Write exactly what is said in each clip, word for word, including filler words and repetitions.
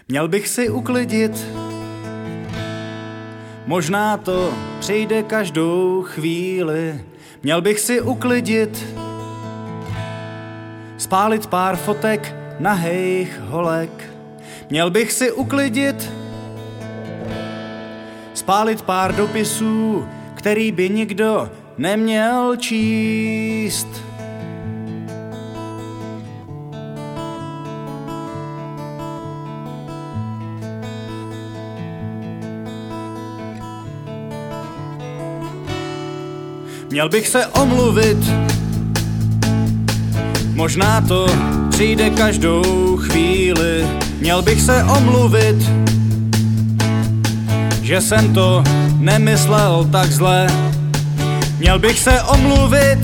Měl bych si uklidit, možná to přijde každou chvíli. Měl bych si uklidit, spálit pár fotek nahejch holek. Měl bych si uklidit, spálit pár dopisů, který by nikdo neměl číst. Měl bych se omluvit, možná to přijde každou chvíli. Měl bych se omluvit, že jsem to nemyslel tak zle. Měl bych se omluvit,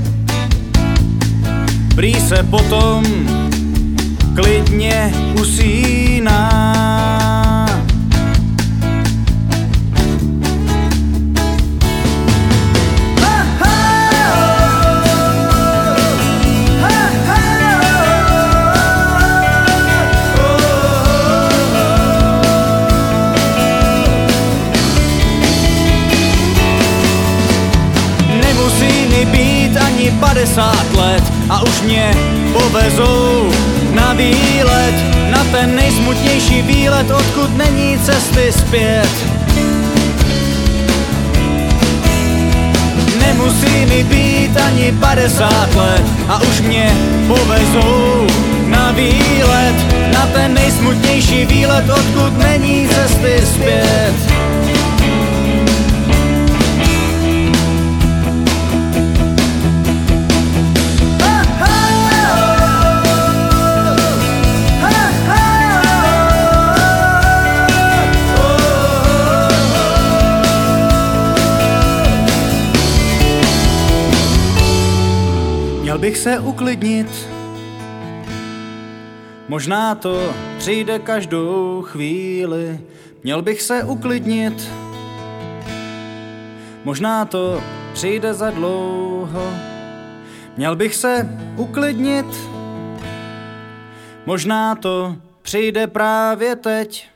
prý se potom klidně usíná. Být ani padesát let a už mě povezou na výlet, na ten nejsmutnější výlet, odkud není cesty zpět. Nemusí mi být ani padesát let a už mě povezou na výlet, na ten nejsmutnější výlet, odkud není cesty zpět. Měl bych se uklidnit, možná to přijde každou chvíli. Měl bych se uklidnit, možná to přijde za dlouho. Měl bych se uklidnit, možná to přijde právě teď.